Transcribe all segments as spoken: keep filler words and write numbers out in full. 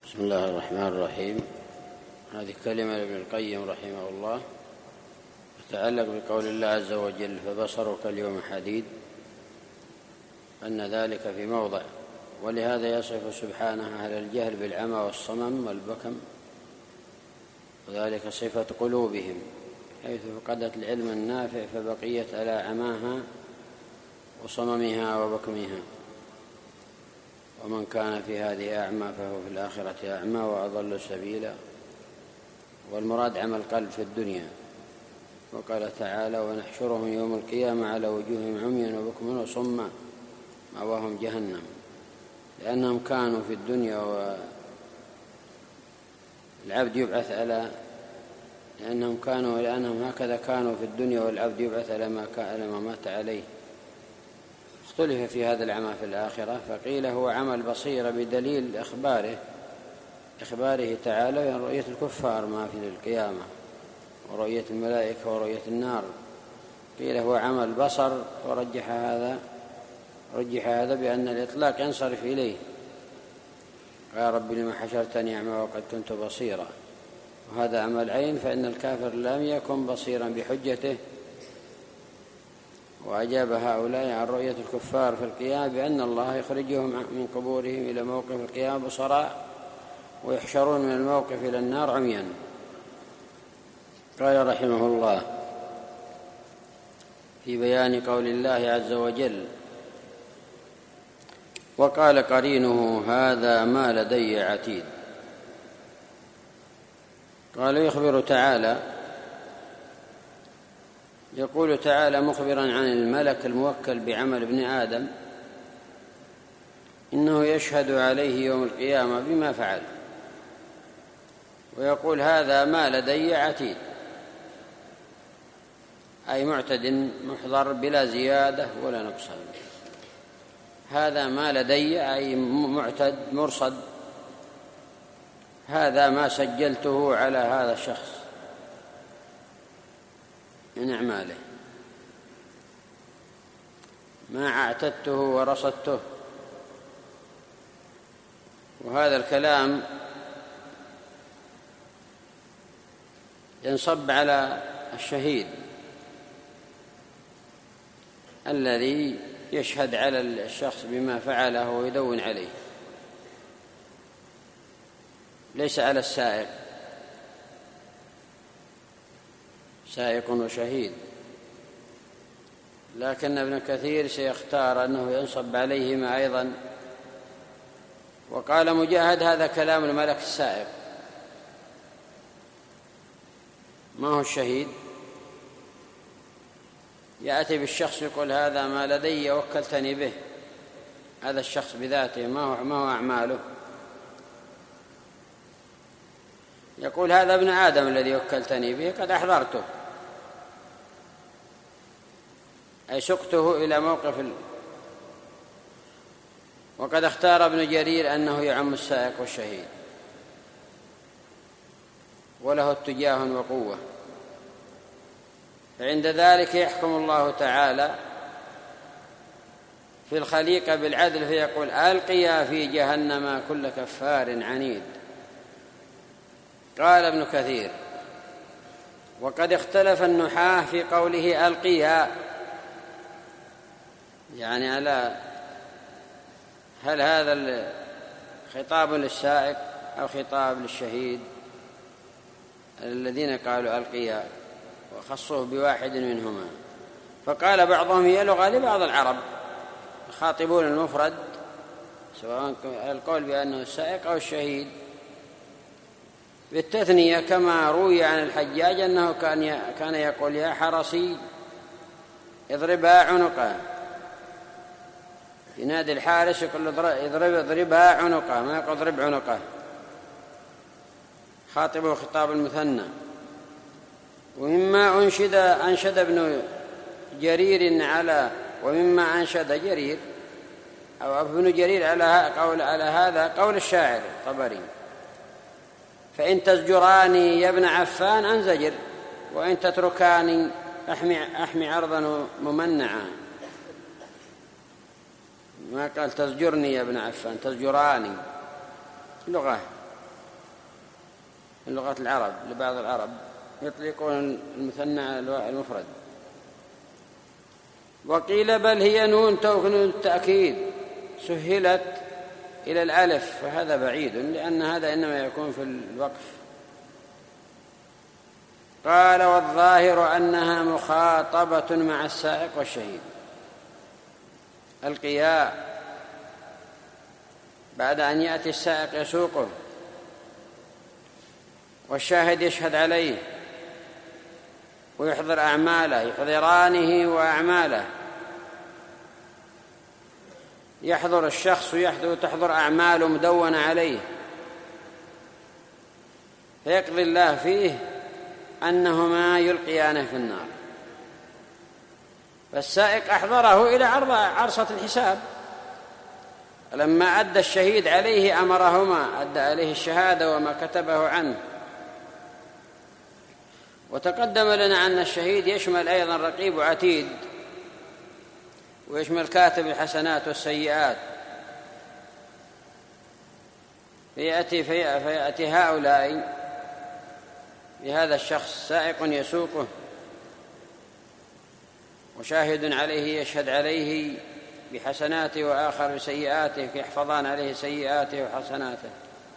بسم الله الرحمن الرحيم. هذه كلمة لابن القيم رحمه الله تتعلق بقول الله عز وجل: فبصرك اليوم حديد، أن ذلك في موضع، ولهذا يصف سبحانه أهل الجهل بالعمى والصمم والبكم، وذلك صفة قلوبهم، حيث فقدت العلم النافع فبقيت على عماها وصممها وبكمها. ومن كان في هذه أعمى فهو في الآخرة أعمى وأضل سبيلا. والمراد عمى القلب في الدنيا. وقال تعالى: ونحشرهم يوم القيامة على وجوههم عميا وبكما وصما مأواهم جهنم، لأنهم كانوا في الدنيا والعبد يبعث على لأنهم كانوا لأنهم هكذا كانوا في الدنيا والعبد يبعث على ما كان ما مات عليه. اختلف في هذا العمى في الآخرة، فقيل هو عمى البصيرة بدليل إخباره إخباره تعالى عن رؤية الكفار ما في القيامة ورؤية الملائكة ورؤية النار. قيل هو عمى البصر، ورجح هذا رجح هذا بأن الإطلاق ينصرف إليه. قال: رب لما حشرتني أعمى وقد كنت بصيرا. وهذا عمى العين، فإن الكافر لم يكن بصيرا بحجته. وأجاب هؤلاء عن رؤية الكفار في القيامة بأن الله يخرجهم من قبورهم إلى موقف القيامة بصراء، ويحشرون من الموقف إلى النار عميا. قال رحمه الله في بيان قول الله عز وجل: وقال قرينه هذا ما لدي عتيد. قال: يخبر تعالى يقول تعالى مخبرا عن الملك الموكل بعمل ابن آدم إنه يشهد عليه يوم القيامة بما فعل، ويقول: هذا ما لدي عتيد، أي معتد محضر بلا زيادة ولا نقصان. هذا ما لدي أي معتد مرصد، هذا ما سجلته على هذا الشخص من أعماله، ما اعتدته ورصدته. وهذا الكلام ينصب على الشهيد الذي يشهد على الشخص بما فعله ويدون عليه، ليس على السائق. سائق وشهيد، لكن ابن كثير سيختار أنه ينصب عليهما أيضا. وقال مجاهد: هذا كلام الملك السائق، ما هو الشهيد. يأتي بالشخص يقول: هذا ما لدي وكلتني به، هذا الشخص بذاته ما هو, ما هو أعماله. يقول: هذا ابن آدم الذي وكلتني به قد أحضرته، أي سقته إلى موقف ال... وقد اختار ابن جرير أنه يعم السائق والشهيد، وله اتجاه وقوة. فعند ذلك يحكم الله تعالى في الخليقة بالعدل، فيقول: ألقيا في جهنم كل كفار عنيد. قال ابن كثير: وقد اختلف النحاة في قوله ألقيا، يعني على هل هذا خطاب للسائق أو خطاب للشهيد، الذين قالوا ألقيا وخصوه بواحد منهما. فقال بعضهم: هي لغة لبعض العرب يخاطبون المفرد، سواء القول بأنه السائق أو الشهيد بالتثنية، كما روي عن الحجاج أنه كان كان يقول: يا حرسي اضربا عنقه. ينادي الحارس يقول: اضرب اضربا عنقه، ما يقول اضرب عنقه، خاطبه خطاب المثنى. ومما أنشد أنشد ابن جرير على ومما أنشد جرير أو ابن جرير على قول على هذا قول الشاعر الطبري: فإن تزجراني يا ابن عفان أنزجر، وإن تتركاني أحمي, أحمي عرضا ممنعا. ما قال تزجرني يا ابن عفان، تزجراني لغة من لغة العرب لبعض العرب يطلقون المثنى على المفرد. وقيل بل هي نون توكيد التأكيد سهلت إلى الألف، فهذا بعيد لأن هذا إنما يكون في الوقف. قال والظاهر أنها مخاطبة مع السائق والشهيد. القياء بعد أن يأتي السائق يسوقه والشاهد يشهد عليه ويحضر أعماله، يحضرانه وأعماله، يحضر الشخص ويحضر تحضر أعماله مدونة عليه، فيقضي الله فيه أنهما يلقيانه في النار. فالسائق أحضره إلى عرصة الحساب، لما أدى الشهيد عليه أمرهما، أدى عليه الشهادة وما كتبه عنه. وتقدم لنا أن الشهيد يشمل أيضا رقيب وعتيد، ويشمل كاتب الحسنات والسيئات. فيأتي, فيأتي هؤلاء بهذا الشخص سائق يسوقه وشاهد عليه يشهد عليه بحسناته وآخر بسيئاته يحفظان عليه سيئاته وحسناته،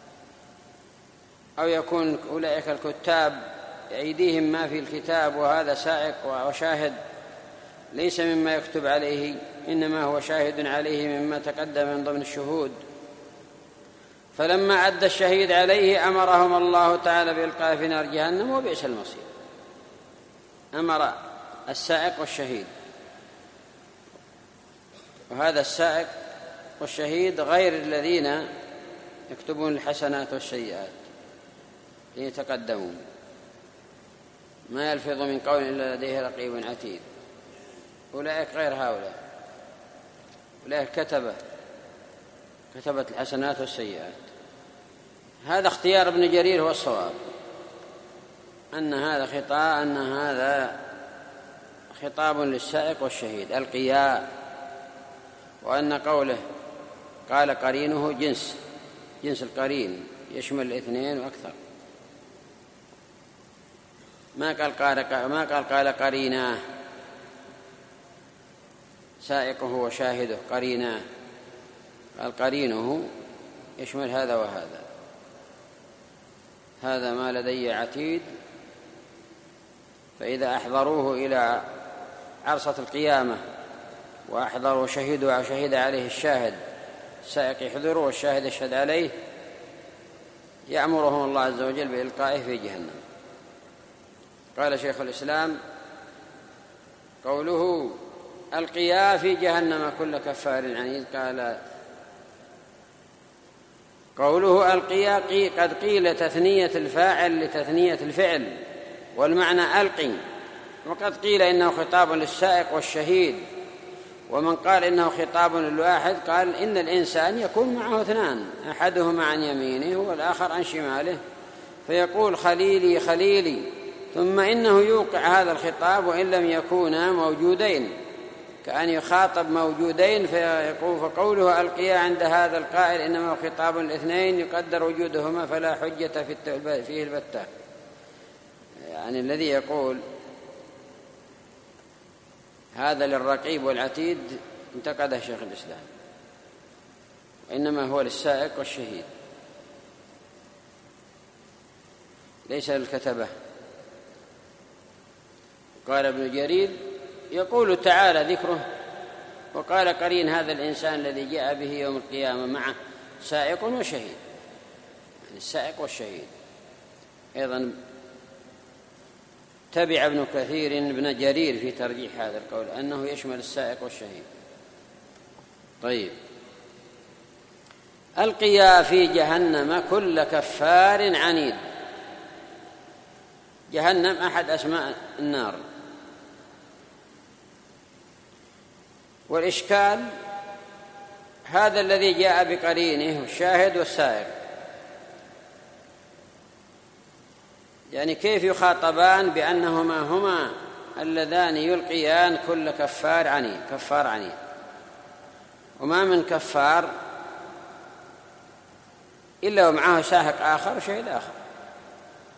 أو يكون أولئك الكتاب أيديهم ما في الكتاب وهذا سائق وشاهد ليس مما يكتب عليه، إنما هو شاهد عليه مما تقدم من ضمن الشهود. فلما أدى الشهيد عليه أمرهم الله تعالى بإلقاء في نار جهنم وبئس المصير. أمر السائق والشهيد، وهذا السائق والشهيد غير الذين يكتبون الحسنات والسيئات ليتقدمون، ما يلفظ من قول إلا لديه رقيب عتيد. أولئك غير هؤلاء، أولئك كتبة كتبت الحسنات والسيئات. هذا اختيار ابن جرير هو الصواب، أن هذا خطاب أن هذا خطاب للسائق والشهيد القياء، وأن قوله قال قرينه جنس جنس القرين يشمل الاثنين وأكثر. ما قال قال ما قال قال قريناه سائقه وشاهده قريناه، قال قرينه يشمل هذا وهذا. هذا ما لدي عتيد، فإذا أحضروه إلى عرصة القيامة وأحضروا شهدوا وشهد عليه الشاهد، السائق يحضره والشاهد يشهد عليه، يأمرهم الله عز وجل بإلقائه في جهنم. قال شيخ الإسلام قوله القيا في جهنم كل كفار عنيد، قال قوله القيا قد قيل تثنية الفاعل لتثنية الفعل، والمعنى ألقي، وقد قيل إنه خطاب للسائق والشهيد. ومن قال إنه خطاب للواحد قال إن الإنسان يكون معه اثنان، أحدهما عن يمينه والآخر عن شماله، فيقول خليلي خليلي، ثم إنه يوقع هذا الخطاب وإن لم يكونا موجودين، كأن يخاطب موجودين فيقول فقوله القيا عند هذا القائل إنما خطاب الاثنين يقدر وجودهما فلا حجة في فيه البتة. يعني الذي يقول هذا للرقيب والعتيد انتقده شيخ الإسلام، وإنما هو للسائق والشهيد ليس للكتبة. قال ابن جرير يقول تعالى ذكره وقال قرين هذا الإنسان الذي جاء به يوم القيامة معه سائق وشهيد، يعني السائق والشهيد. أيضا تبع ابن كثير ابن جرير في ترجيح هذا القول أنه يشمل السائق والشهيد. طيب، القيا في جهنم كل كفار عنيد. جهنم أحد أسماء النار، والإشكال هذا الذي جاء بقرينه الشاهد والسائق، يعني كيف يخاطبان بأنهما هما اللذان يلقيان كل كفار عنيد كفار عنيد وما من كفار إلا ومعه ساهق آخر وشهيد آخر،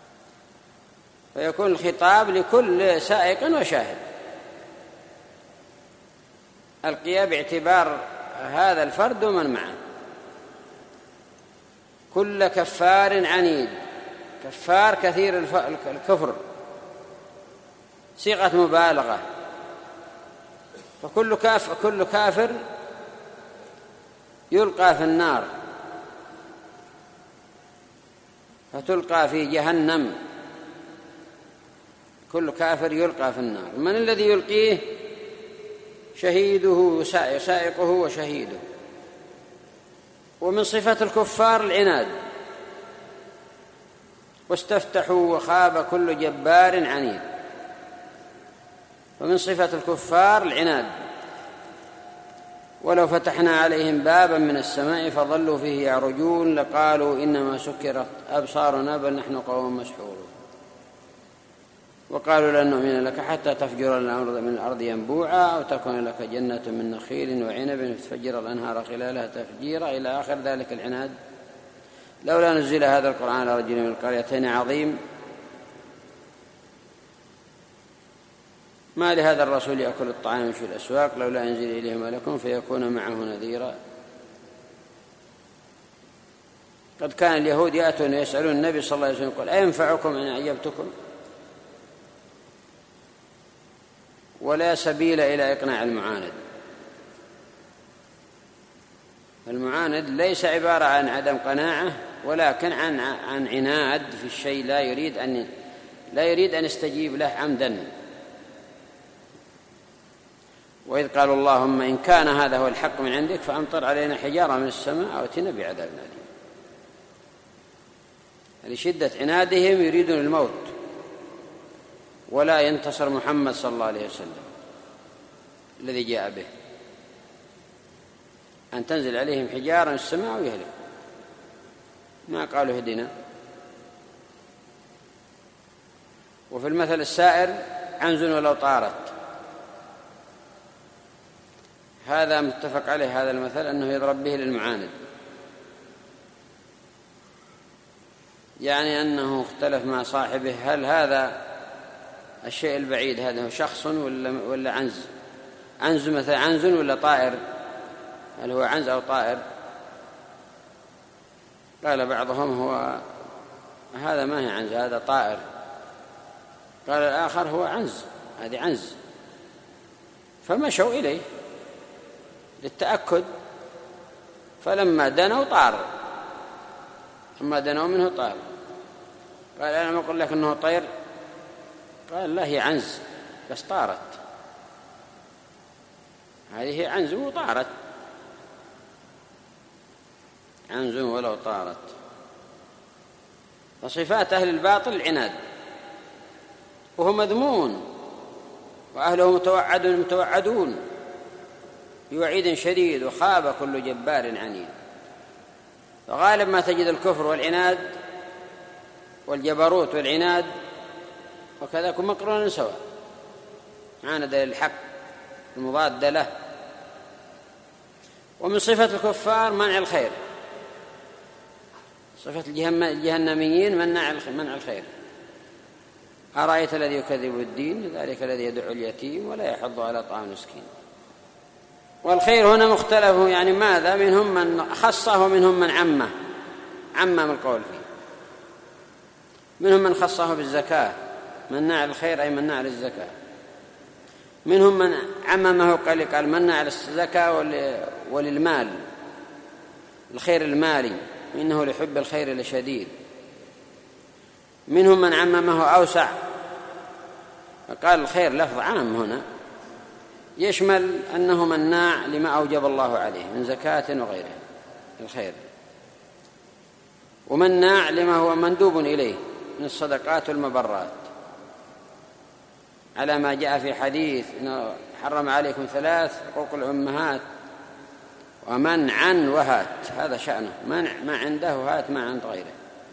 فيكون الخطاب لكل سائق وشاهد. القيا باعتبار هذا الفرد ومن معه. كل كفار عنيد، كفار كثير الكفر، صيغة مبالغة. فكل كافر, كل كافر يلقى في النار، فتلقى في جهنم. كل كافر يلقى في النار. من الذي يلقيه؟ شهيده، سائقه وشهيده. ومن صفة الكفار العناد. واستفتحوا وخاب كل جبار عنيد. ومن صفة الكفار العناد. ولو فتحنا عليهم بابا من السماء فظلوا فيه يعرجون لقالوا إنما سكرت أبصارنا بل نحن قوم مسحورون. وقالوا لن نؤمن لك حتى تفجر الأرض من الأرض ينبوعا أو تكون لك جنة من نخيل وعنب فتفجر الأنهار خلالها تفجيرا إلى آخر ذلك العناد. لولا نزل هذا القرآن على رجل من القريتين عظيم ما لهذا الرسول يأكل الطعام في الأسواق لولا ينزل إليه ملك فيكون معه نذيرا. قد كان اليهود يأتون يسألون النبي صلى الله عليه وسلم يقول أينفعكم إن أجبتكم؟ ولا سبيل إلى إقناع المعاند. المعاند ليس عبارة عن عدم قناعة ولكن عن عن عناد في الشيء، لا يريد أن لا يريد أن يستجيب له عمدا. وإذ قالوا اللهم إن كان هذا هو الحق من عندك فأمطر علينا حجارة من السماء أو ائتنا بعذاب أليم. لشدة عنادهم يريدون الموت، ولا ينتصر محمد صلى الله عليه وسلم الذي جاء به، أن تنزل عليهم حجارة من السماء ويهلك. ما قالوا هدنا. وفي المثل السائر عنز ولو طارت. هذا متفق عليه هذا المثل أنه يضرب به للمعاند، يعني أنه اختلف مع صاحبه هل هذا الشيء البعيد هذا هو شخص ولا ولا عنز؟ عنز مثلا عنز ولا طائر؟ هل هو عنز أو طائر؟ قال بعضهم هو هذا ما هي عنز، هذا طائر. قال الآخر هو عنز، هذه عنز. فمشوا إليه للتأكد، فلما دنوا طار، لما دنوا منه طار. قال أنا ما أقول لك أنه طير؟ قال لا هي عنز بس طارت، هذه هي عنز وطارت، عنز ولو طارت. فصفات أهل الباطل العناد، وهو مذمون، وأهله متوعدون متوعدون بوعيد شديد وخاب كل جبار عنيد. فغالب ما تجد الكفر والعناد والجبروت والعناد وكذا كن مقرون سواء، عاند للحق المضاد له. ومن صفة الكفار منع الخير، صفة الجهنميين منع الخير. أرأيت الذي يكذب الدين ذلك الذي يدعو اليتيم ولا يحض على طعام المسكين. والخير هنا مختلف، يعني ماذا؟ منهم من خصه ومنهم من عمه، عمم القول فيه. منهم من خصه بالزكاة، منع الخير أي منع للزكاة. منهم من عممه قال قال منع للزكاة وللمال، الخير المالي، وإنه لحب الخير لشديد. منهم من عممه أوسع فقال الخير لفظ عام هنا يشمل أنه مناع لما أوجب الله عليه من زكاة وغيره الخير، ومناع لما هو مندوب إليه من الصدقات والمبرات، على ما جاء في حديث إنه حرم عليكم ثلاث: حقوق الأمهات ومنعا وهات، هذا شأنه، منع ما عنده وهات ما عند غيره،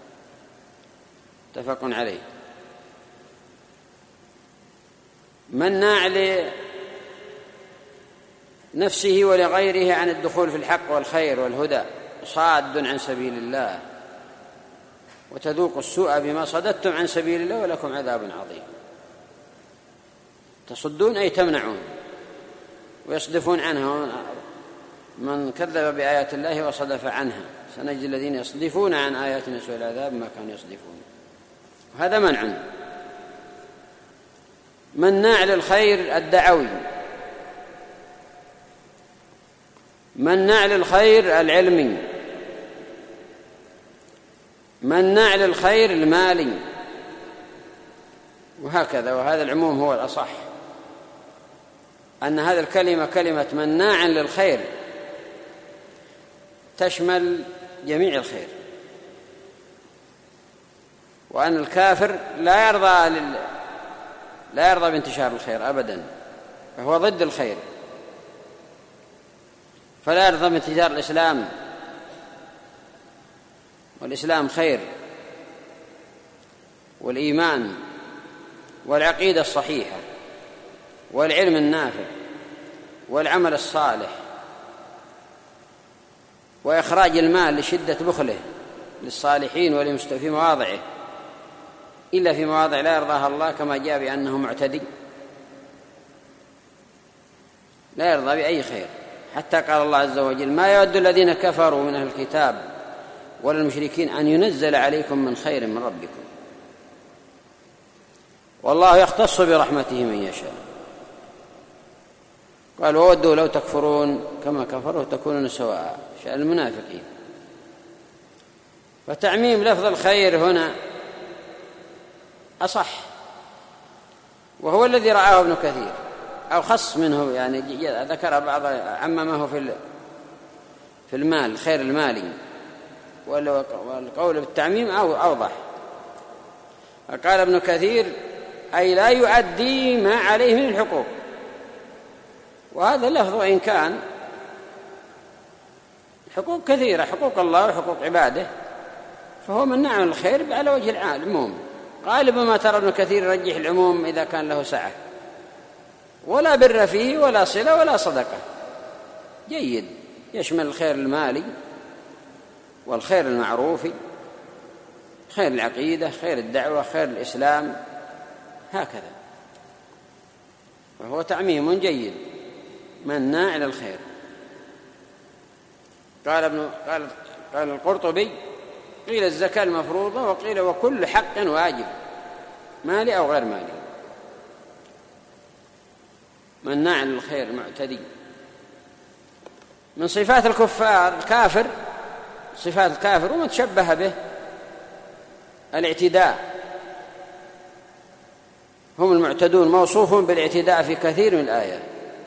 متفق عليه. مناع لنفسه ولغيره عن الدخول في الحق والخير والهدى، صاد عن سبيل الله. وتذوقوا السوء بما صددتم عن سبيل الله ولكم عذاب عظيم. تصدون أي تمنعون ويصدفون عنها، من كذب بآيات الله وصدف عنها سنجزي الذين يصدفون عن آياتنا سوء العذاب ما كانوا يصدفون. وهذا منع. مناع للخير الدعوي، مناع للخير العلمي، مناع للخير المالي، وهكذا. وهذا العموم هو الأصح، أن هذه الكلمة كلمة مناع للخير تشمل جميع الخير، وأن الكافر لا يرضى لل... لا يرضى بانتشار الخير أبدا، فهو ضد الخير، فلا يرضى بانتشار الإسلام، والإسلام خير، والإيمان والعقيدة الصحيحة والعلم النافع والعمل الصالح وإخراج المال لشدة بخله للصالحين ولمست في مواضعه، إلا في مواضع لا يرضاها الله، كما جاء بأنه معتدي لا يرضى بأي خير. حتى قال الله عز وجل: ما يود الذين كفروا من أهل الكتاب ولا المشركين أن ينزل عليكم من خير من ربكم، والله يختص برحمته من يشاء. قال: وودوا لو تكفرون كما كفروا تكونون سواء، شأن المنافقين. فتعميم لفظ الخير هنا أصح، وهو الذي رآه ابن كثير، أو خص منه، يعني ذكر بعض عممه في في المال، خير المالي، والقول بالتعميم أوضح. قال ابن كثير: أي لا يؤدي ما عليه من الحقوق. وهذا اللفظ وإن كان حقوق كثيرة، حقوق الله وحقوق عباده، فهو منع من الخير على وجه العموم. غالبا ما ترى ابن كثير يرجح العموم إذا كان له سعة، ولا بر فيه ولا صلة ولا صدقة، جيد، يشمل الخير المالي والخير المعروفي، خير العقيدة، خير الدعوة، خير الإسلام، هكذا. وهو تعميم جيد مناع للخير. قال ابن قال قال القرطبي: قيل الزكاة المفروضة، وقيل وكل حق واجب مالي أو غير مالي. مناع للخير معتدي. من صفات الكفار الكافر، صفات الكافر وما تشبه به الاعتداء، هم المعتدون، موصوفون بالاعتداء في كثير من الآيات،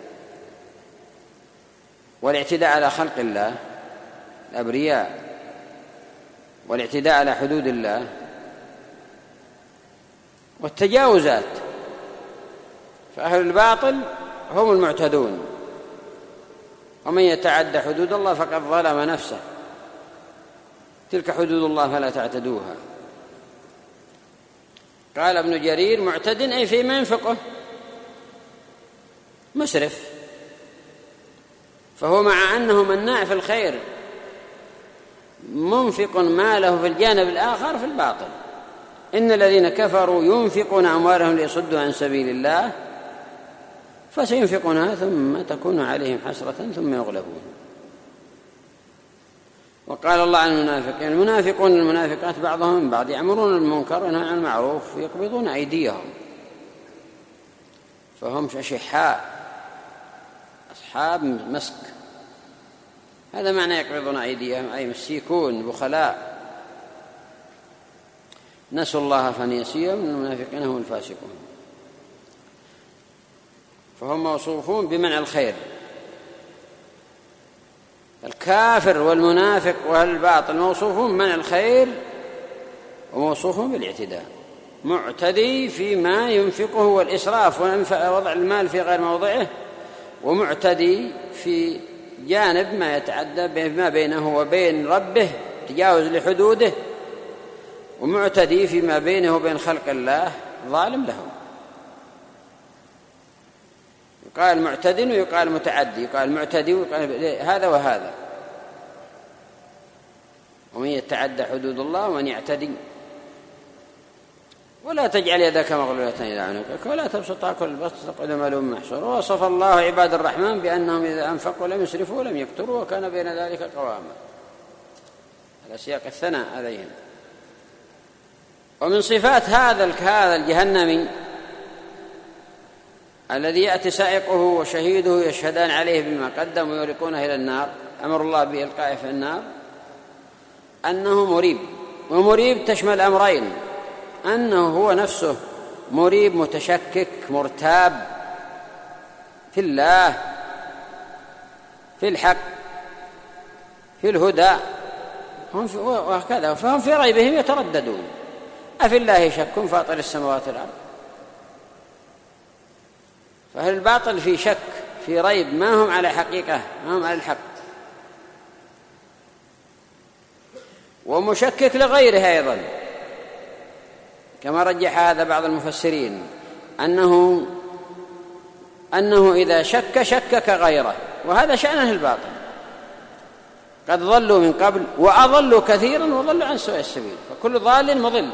والاعتداء على خلق الله الأبرياء، والاعتداء على حدود الله، والتجاوزات. فأهل الباطل هم المعتدون، ومن يتعدى حدود الله فقد ظلم نفسه، تلك حدود الله فلا تعتدوها. قال ابن جرير: معتد أي فيما ينفقه، مسرف، فهو مع أنه مناع في الخير منفق ماله في الجانب الآخر في الباطل. إن الذين كفروا ينفقون أموالهم ليصدوا عن سبيل الله فسينفقونها ثم تكون عليهم حسرة ثم يغلبون. وقال الله عن المنافقين: المنافقون المنافقات بعضهم من بعض يأمرون بالمنكر وينهون عن المعروف ويقبضون أيديهم، فهم أشحاء أصحاب مسك. هذا معنى يقبضون أيديهم، أي مسيكون بخلاء، نسوا الله فنسيهم، المنافقين هم الفاسقون. فهم موصوفون بمنع الخير. الكافر والمنافق والباطل موصوفون بمنع الخير وموصوفون بالاعتداء، معتدي فيما ينفقه والإسراف ووضع المال في غير موضعه، ومعتدي في جانب ما يتعدى ما بينه وبين ربه، تجاوز لحدوده، ومعتدي فيما بينه وبين خلق الله، ظالم لهم. يقال معتد ويقال متعدي، يقال معتدي ويقال هذا وهذا. ومن يتعدى حدود الله ومن يعتدي ولا تجعل يدك مغلولة إلى عنقك ولا تبسطها كل البسط تقعد ملوم محسور. ووصف الله عباد الرحمن بأنهم إذا أنفقوا لم يسرفوا ولم يقتروا وكان بين ذلك قواما، على سياق الثناء عليهم. ومن صفات هذا هذا الجهنمي الذي يأتي سائقه وشهيده يشهدان عليه بما قدم ويلقونه إلى النار، أمر الله بإلقائه في النار، أنه مريب. ومريب تشمل أمرين: أنه هو نفسه مريب متشكك مرتاب في الله، في الحق، في الهدى، وهكذا، فهم في ريبهم يترددون: أفي الله شك فاطر السماوات والأرض. فهل الباطل في شك، في ريب، ما هم على حقيقة، ما هم على الحق. ومشكك لغيره أيضا، كما رجح هذا بعض المفسرين، أنه أنه إذا شك شكك غيره، وهذا شأنه الباطل. قد ضلوا من قبل وأضلوا كثيرا وضلوا عن سواء السبيل، فكل ضال مضل،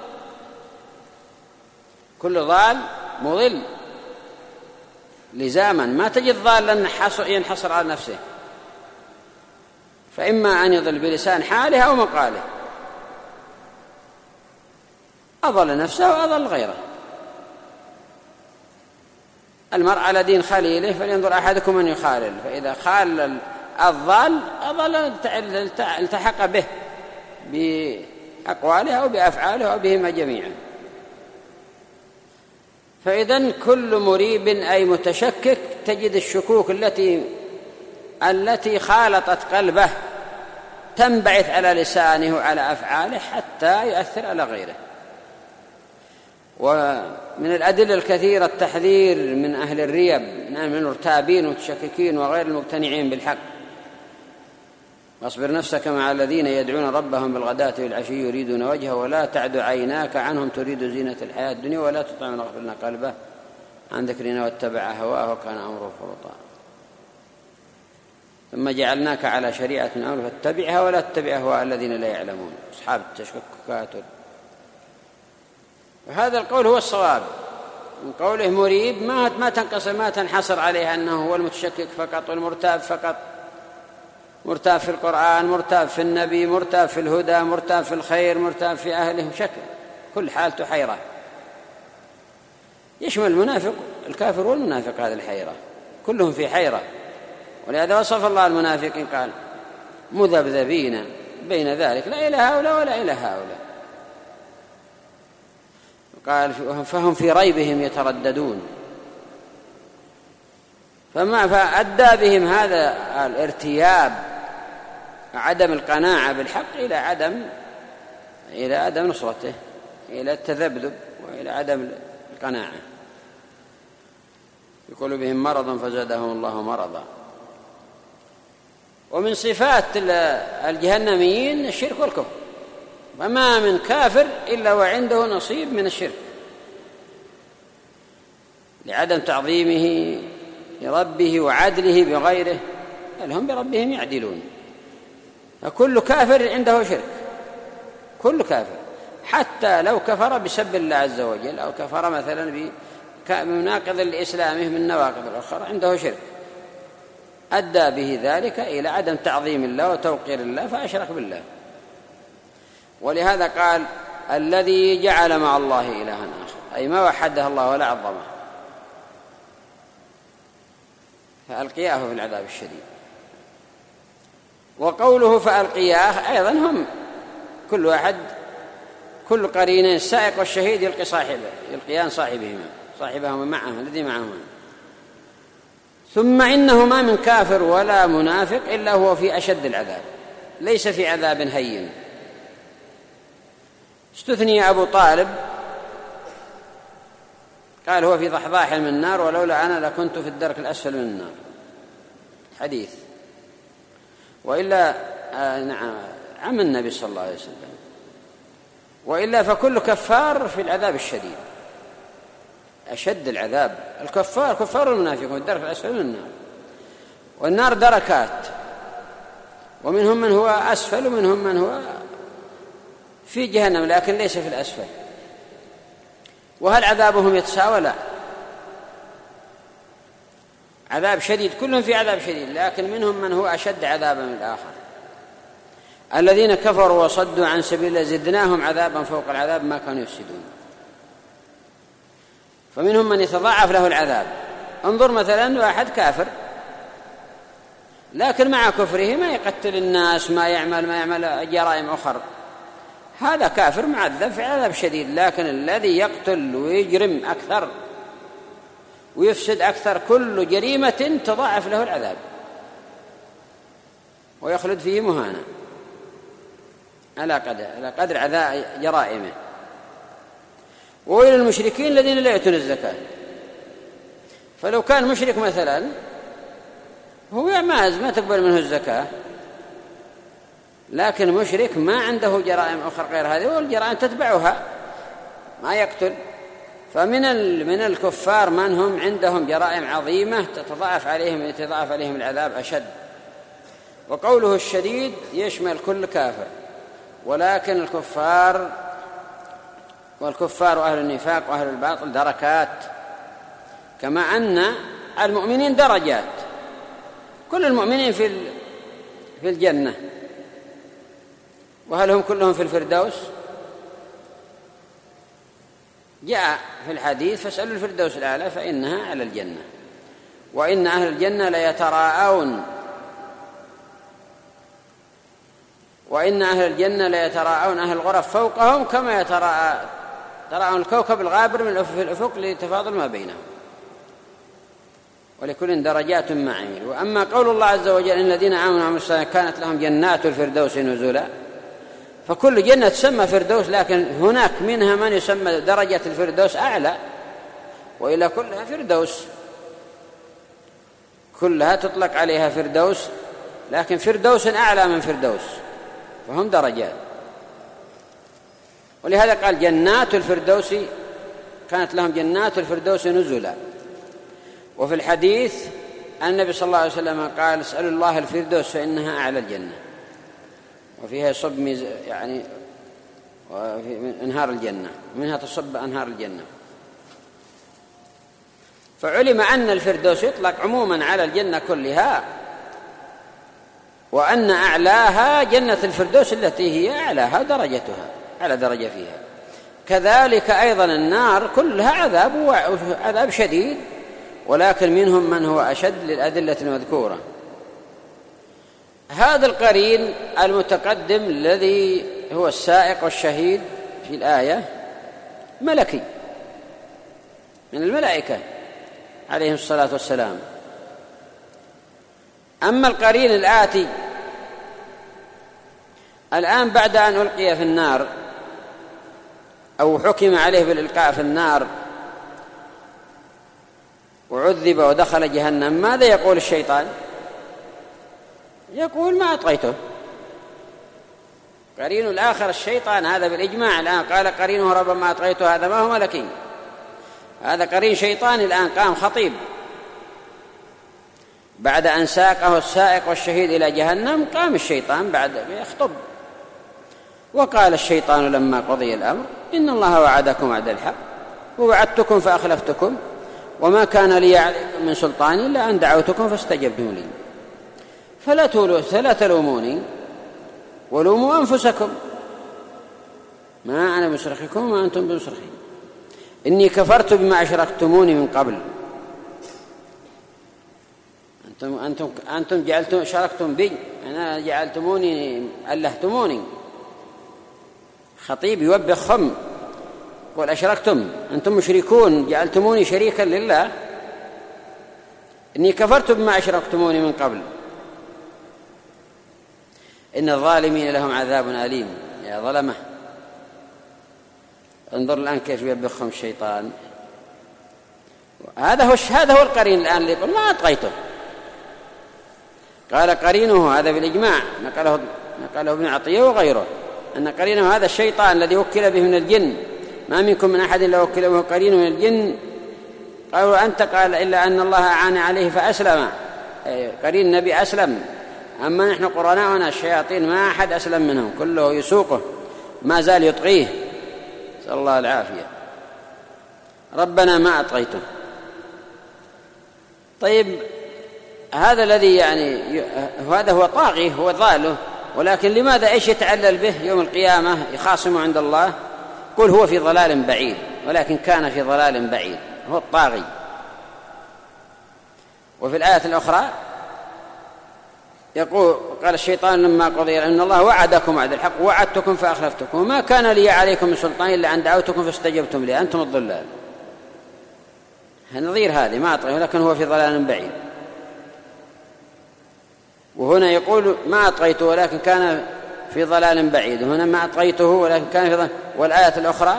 كل ضال مضل لزاما. ما تجد ضالا ينحصر على نفسه، فإما أن يضل بلسان حاله أو مقاله، أضل نفسه وأضل غيره. المرء على دين خليله فلينظر أحدكم من يخالل، فإذا خال الضال أضل التحق به بأقواله أو بأفعاله أو بهما جميعا. فإذن كل مريب أي متشكك تجد الشكوك التي التي خالطت قلبه تنبعث على لسانه وعلى أفعاله حتى يؤثر على غيره. ومن الأدلة الكثيرة التحذير من أهل الريب، من المرتابين والمتشككين وغير المقتنعين بالحق. واصبر نفسك مع الذين يدعون ربهم بالغداة والعشي يريدون وجهه ولا تعد عيناك عنهم تريد زينة الحياة الدنيا ولا تطع من أغفلنا قلبه عن ذكرنا واتبع هواه وكان أمره فرطا ثم جعلناك على شريعة من أمر فاتبعها ولا تتبع أهواء الذين لا يعلمون أصحاب التشككات. وهذا القول هو الصواب من قوله مريب، ما ما تنقصر ما تنحصر عليه أنه هو المتشكك فقط والمرتاب فقط، مرتاب في القرآن، مرتاب في النبي، مرتاب في الهدى، مرتاب في الخير، مرتاب في أهله، شكل كل حالته حيرة. يشمل المنافق الكافر والمنافق هذه الحيرة، كلهم في حيرة. ولهذا وصف الله المنافقين قال مذبذبين بين ذلك لا إلى هؤلاء ولا إلى هؤلاء. قال فهم في ريبهم يترددون، فما فأدى بهم هذا الارتياب عدم القناعة بالحق إلى عدم إلى عدم نصرته، إلى التذبذب وإلى عدم القناعة. في قلوبهم مرض فزادهم الله مرضا. ومن صفات الجهنميين الشرك والكفر، وما من كافر إلا وعنده نصيب من الشرك لعدم تعظيمه لربه وعدله بغيره، بل هم بربهم يعدلون. فكل كافر عنده شرك، كل كافر حتى لو كفر بسب الله عز وجل أو كفر مثلا بمناقض الإسلام من النواقض الأخرى عنده شرك أدى به ذلك إلى عدم تعظيم الله وتوقير الله فأشرك بالله. ولهذا قال الذي جعل مع الله إلها آخر، أي ما وحده الله ولا عظمه فألقياه في العذاب الشديد. وقوله فألقياه أيضا هم كل واحد كل قرين السائق والشهيد يلقي صاحبه، يلقيان صاحبهما صاحبهما معهم الذي معهما. ثم إنه ما من كافر ولا منافق إلا هو في أشد العذاب، ليس في عذاب هين. استثني أبو طالب قال هو في ضحضاح من النار ولولا أنا لكنت في الدرك الأسفل من النار، حديث. وإلا آه نعم عم النبي صلى الله عليه وسلم. وإلا فكل كفار في العذاب الشديد أشد العذاب. الكفار كفار المنافقون في الدرك الأسفل من النار، والنار دركات، ومنهم من هو أسفل ومنهم من هو في جهنم لكن ليس في الأسفل. وهل عذابهم يتساوى؟ لا، عذاب شديد، كلهم في عذاب شديد، لكن منهم من هو أشد عذابا من الآخر. الذين كفروا وصدوا عن سبيل الله زدناهم عذابا فوق العذاب ما كانوا يفسدون. فمنهم من يتضاعف له العذاب. انظر مثلا واحد كافر لكن مع كفره ما يقتل الناس، ما يعمل ما يعمل جرائم أخرى، هذا كافر معذب في عذاب شديد. لكن الذي يقتل ويجرم أكثر ويفسد أكثر، كل جريمة تضاعف له العذاب ويخلد فيه مهانا على قدر على قدر عذاب جرائمه. وإلى المشركين الذين لا يؤتون الزكاة. فلو كان مشرك مثلا هو ما ما تقبل منه الزكاة، لكن مشرك ما عنده جرائم أخرى غير هذه، والجرائم تتبعها، ما يقتل. فمن من الكفار من هم عندهم جرائم عظيمة تتضاعف عليهم يتضاعف عليهم العذاب أشد. وقوله الشديد يشمل كل كافر، ولكن الكفار والكفار وأهل النفاق وأهل الباطل دركات، كما أن المؤمنين درجات، كل المؤمنين في في الجنة. وهل هم كلهم في الفردوس؟ جاء في الحديث فاسألوا الفردوس الأعلى فإنها على الجنة. وإن أهل الجنة ليتراءون وإن أهل الجنة ليتراءون أهل الغرف فوقهم كما يتراءى تراءون الكوكب الغابر من الأفق لتفاضل ما بينهم، ولكل درجات ما عملوا. وأما قول الله عز وجل إن الذين آمنوا وعملوا الصالحات كانت لهم جنات الفردوس نزلا، فكل جنة تسمى فردوس، لكن هناك منها من يسمى درجة الفردوس أعلى، وإلى كلها فردوس، كلها تطلق عليها فردوس، لكن فردوس أعلى من فردوس، فهم درجات. ولهذا قال جنات الفردوس كانت لهم جنات الفردوس نزلا. وفي الحديث النبي صلى الله عليه وسلم قال اسألوا الله الفردوس فإنها أعلى الجنة، وفيها صب يعني من أنهار الجنة، منها تصب أنهار الجنة. فعلم أن الفردوس يطلق عموما على الجنة كلها، وأن أعلاها جنة الفردوس التي هي أعلاها درجتها على درجة فيها. كذلك أيضا النار كلها عذاب وعذاب شديد، ولكن منهم من هو أشد للأدلة المذكورة. هذا القرين المتقدم الذي هو السائق والشهيد في الآية ملكي من الملائكة عليهم الصلاة والسلام. أما القرين الآتي الآن بعد أن ألقي في النار أو حكم عليه بالإلقاء في النار وعذب ودخل جهنم، ماذا يقول الشيطان؟ يقول ما أطغيته. قرين الآخر الشيطان، هذا بالإجماع. الآن قال قرينه ربما أطغيته، هذا ما هو ملكي، هذا قرين شيطان. الآن قام خطيب بعد أن ساقه السائق والشهيد إلى جهنم، قام الشيطان بعد يخطب وقال الشيطان لما قضي الأمر إن الله وعدكم وعد الحق ووعدتكم فأخلفتكم وما كان لي عليكم من سلطان إلا أن دعوتكم فاستجبتم لي فلا فلا تلوموني ولوموا أنفسكم ما أنا بمصرخكم وما أنتم بمصرخي إني كفرت بما أشركتموني من قبل. أنتم أنتم أنتم جعلتم شركتم بي، أنا جعلتموني ألهتموني. خطيب يوبخ خم قل أشركتم، أنتم مشركون جعلتموني شريكا لله. إني كفرت بما أشركتموني من قبل إن الظالمين لهم عذاب أليم. يا ظلمة، انظر الآن كيف يوبخهم الشيطان. هذا هو هذا هو القرين الآن اللي يقول ما أطغيته. قال قرينه هذا بالإجماع، نقله نقله ابن عطية وغيره، أن قرينه هذا الشيطان الذي وكل به من الجن. ما منكم من أحد إلا وكل به قرين من الجن. قالوا أنت؟ قال إلا أن الله أعان عليه فأسلم. قرين النبي أسلم، أما نحن قرناؤنا الشياطين ما أحد أسلم منهم، كله يسوقه ما زال يطغيه، نسأل الله العافية. ربنا ما أطغيته. طيب هذا الذي يعني هذا هو طاغي، هو ضاله، ولكن لماذا إيش يتعلل به يوم القيامة يخاصم عند الله؟ قل هو في ضلال بعيد، ولكن كان في ضلال بعيد، هو الطاغي. وفي الآية الأخرى يقول قال الشيطان لما قضي إن الله وعدكم وعد الحق وعدتكم فأخلفتكم وما كان لي عليكم من سلطان إلا أن دعوتكم فاستجبتم لي أنتم الضلال. نظير هذه ما أطغي، ولكن هو في ضلال بعيد. وهنا يقول ما أطغيته ولكن كان في ضلال بعيد، هنا ما أطغيته ولكن كان في ضلال. والآية الأخرى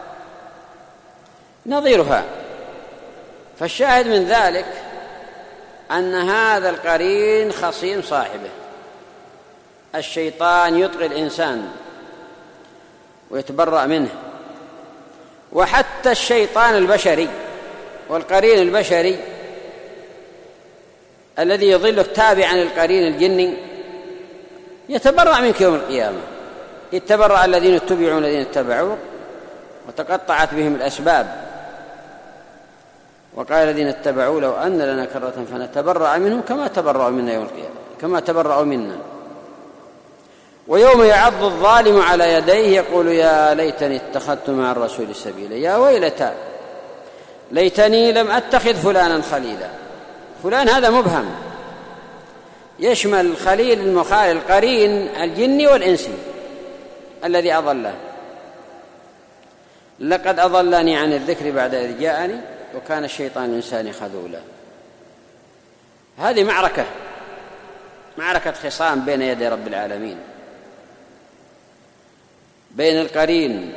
نظيرها. فالشاهد من ذلك أن هذا القرين خصيم صاحبه. الشيطان يطغي الإنسان ويتبرأ منه، وحتى الشيطان البشري والقرين البشري الذي يضلك تابعا للقرين الجني يتبرأ منك يوم القيامة. يتبرأ الذين اتبعوا الذين اتبعوا وتقطعت بهم الأسباب. وقال الذين اتبعوا لو أن لنا كرة فنتبرأ منهم كما تبرأوا منا يوم القيامة كما تبرأوا منا. ويوم يعض الظالم على يديه يقول يا ليتني اتخذت مع الرسول سبيلا يا ويلتى ليتني لم أتخذ فلانا خليلا. فلان هذا مبهم، يشمل الخليل المخالل القرين الجني والإنسي الذي أضله. لقد أضلني عن الذكر بعد إذ جاءني وكان الشيطان الإنسان خذولا. هذه معركة معركة خصام بين يدي رب العالمين، بين القرين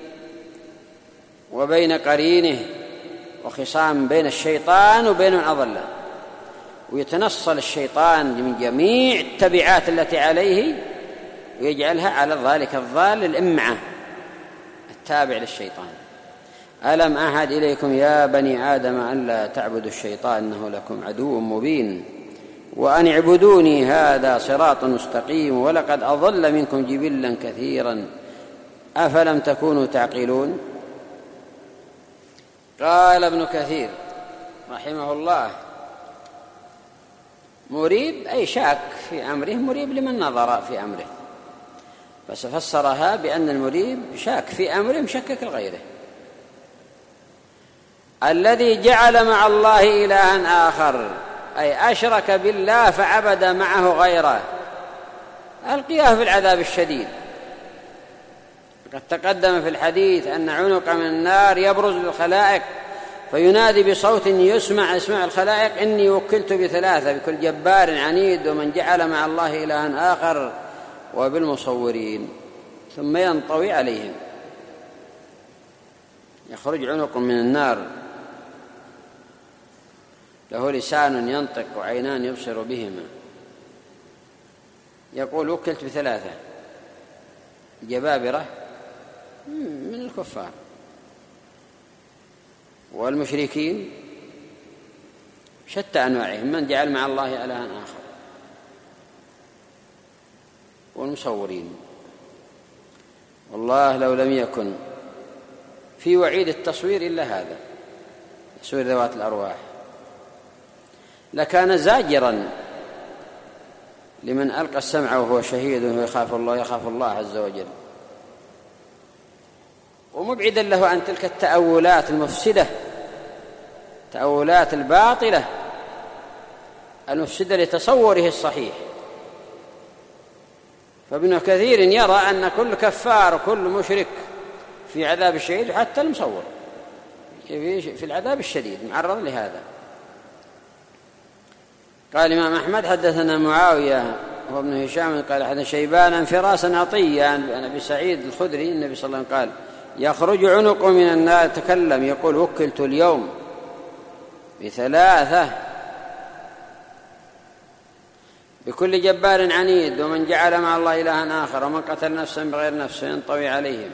وبين قرينه، وخصام بين الشيطان وبين من أضله. ويتنصل الشيطان من جميع التبعات التي عليه ويجعلها على ذلك الضال الإمعة التابع للشيطان. ألم أعهد إليكم يا بني آدم أن لا تعبدوا الشيطان إنه لكم عدو مبين وأن اعبدوني هذا صراط مستقيم ولقد أضل منكم جبلا كثيرا أفلم تكونوا تعقلون. قال ابن كثير رحمه الله مريب أي شاك في أمره، مريب لمن نظر في أمره، فسفسرها بأن المريب شاك في أمره مشكك لغيره. الذي جعل مع الله إلها آخر أي أشرك بالله فعبد معه غيره ألقياه في العذاب الشديد. قد تقدم في الحديث أن عنق من النار يبرز للخلائق فينادي بصوت يسمع اسمع الخلائق إني وكلت بثلاثة بكل جبار عنيد ومن جعل مع الله إلها آخر وبالمصورين، ثم ينطوي عليهم. يخرج عنق من النار له لسان ينطق وعينان يبصر بهما، يقول وكلت بثلاثة جبابرة من الكفار والمشركين شتى أنواعهم من جعل مع الله إلها آخر والمصورين. والله لو لم يكن في وعيد التصوير إلا هذا تصوير ذوات الأرواح لكان زاجرا لمن ألقى السمع وهو شهيد ويخاف الله يخاف الله عز وجل، ومبعدا له عن تلك التأولات المفسدة التأولات الباطلة المفسدة لتصوره الصحيح. فابن كثير يرى أن كل كفار وكل مشرك في عذاب الشديد حتى المصور في العذاب الشديد معرض لهذا. قال الإمام أحمد حدثنا معاوية هو ابن هشام قال حدثنا شيبان عن فراس عطية عن أبي سعيد الخدري النبي صلى الله عليه وسلم قال يخرج عنق من النار تكلم يقول وكلت اليوم بثلاثة بكل جبار عنيد ومن جعل مع الله إلها آخر ومن قتل نفسا بغير نفس ينطوي عليهم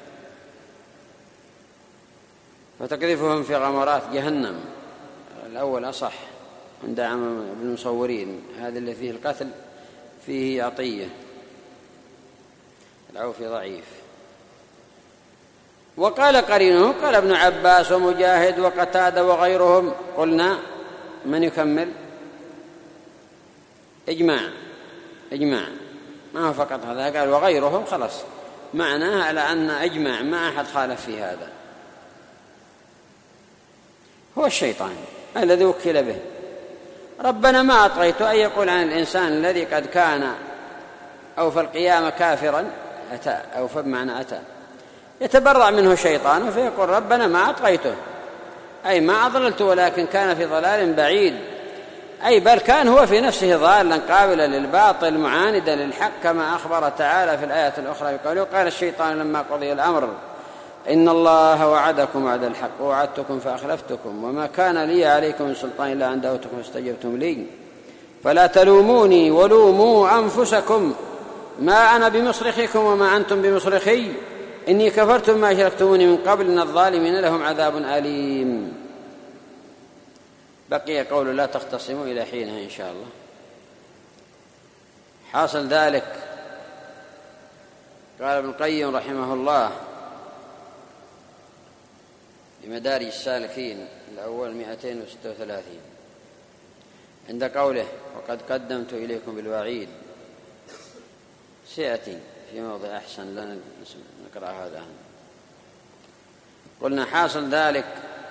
فتقذفهم في غمرات جهنم. الأول أصح عند عام المصورين، هذا اللي فيه القتل فيه عطية العوفي ضعيف. وقال قرينه، قال ابن عباس ومجاهد وقتادة وغيرهم. قلنا من يكمل؟ إجماع إجماع ما هو فقط هذا، قال وغيرهم، خلاص معناه على أن إجماع ما أحد خالف في هذا. هو الشيطان الذي وكل به. ربنا ما أطغيته، أن يقول عن الإنسان الذي قد كان أو في القيامة كافرا أتى، أو في بمعنى أتى، يتبرع منه شيطان فيقول ربنا ما أطغيته، أي ما أضللته ولكن كان في ضلال بعيد، أي بل كان هو في نفسه ضالا قابلا للباطل معاندا للحق، كما أخبر تعالى في الآية الأخرى بقوله قال الشيطان لما قضي الأمر إن الله وعدكم وعد الحق ووعدتكم فأخلفتكم وما كان لي عليكم من سلطان إلا أن دعوتكم فاستجبتم لي فلا تلوموني ولوموا أنفسكم ما أنا بمصرخكم وما أنتم بمصرخي إني كفرت ما أشركتموني من قبل إن الظالمين لهم عذاب أليم. بقي قول لا تختصموا إلى حينها إن شاء الله. حاصل ذلك قال ابن القيم رحمه الله لمدارج السالكين الأول مئتين وستة وثلاثين عند قوله وقد قدمت إليكم بالوعيد، سيأتي في موضع أحسن لنا نقرأ هذا. قلنا حاصل ذلك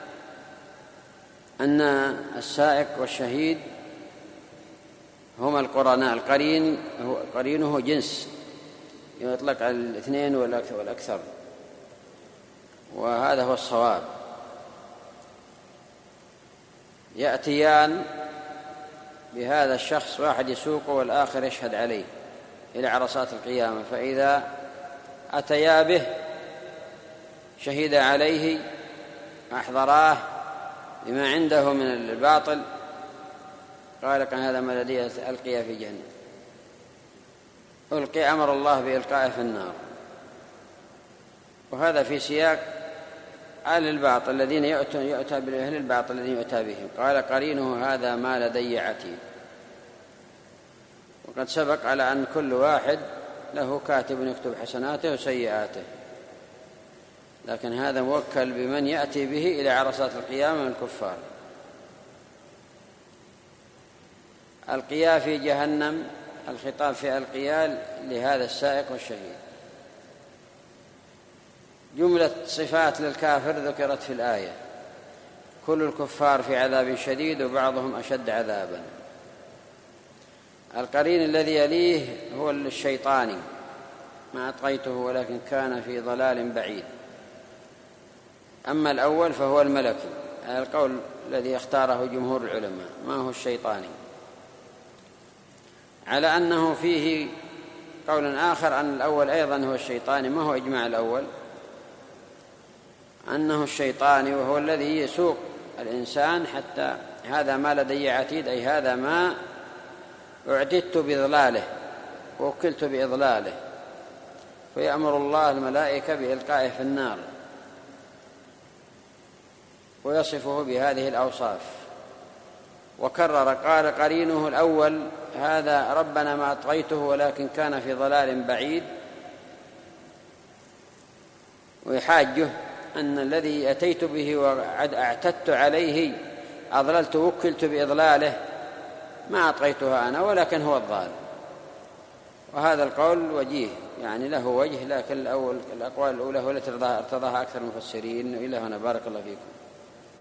أن السائق والشهيد هما القرناء. القرين هو قرينه جنس يطلق على الاثنين والأكثر، وهذا هو الصواب. يأتيان بهذا الشخص، واحد يسوقه والآخر يشهد عليه إلى عرصات القيامة، فإذا أتيا به شهد عليه أحضراه بما عنده من الباطل، قال كان هذا ما لدي ألقي في جهنم، ألقي أمر الله بإلقائه في النار. وهذا في سياق أهل الباطل الذين يؤتى بأهل الباطل الذين يؤتى بهم. قال قرينه هذا ما لدي عتيد. وقد سبق على أن كل واحد له كاتب يكتب حسناته وسيئاته، لكن هذا موكل بمن يأتي به إلى عرصات القيامة من الكفار. القيا في جهنم، الخطاب في القيا لهذا السائق والشهيد. جملة صفات للكافر ذكرت في الآية، كل الكفار في عذاب شديد وبعضهم أشد عذابا. القرين الذي يليه هو الشيطاني، ما أطغيته ولكن كان في ضلال بعيد. أما الأول فهو الملكي، القول الذي اختاره جمهور العلماء، ما هو الشيطاني، على أنه فيه قول آخر أن الأول أيضا هو الشيطاني. ما هو إجماع الأول؟ أنه الشيطاني وهو الذي يسوق الإنسان حتى هذا ما لدي عتيد، أي هذا ما أعددت بإضلاله ووكلت بإضلاله، فيأمر الله الملائكة بإلقائه في النار ويصفه بهذه الأوصاف. وكرر قال قرينه الأول هذا ربنا ما أطغيته ولكن كان في ضلال بعيد، ويحاجه أن الذي أتيت به واعتدت عليه أضللت وكلت بإضلاله، ما أطغيتها أنا ولكن هو الضال. وهذا القول وجيه، يعني له وجه، لكن الأول الأقوال الأولى هو التي ارتضاها أكثر المفسرين. إلى هنا بارك الله فيكم.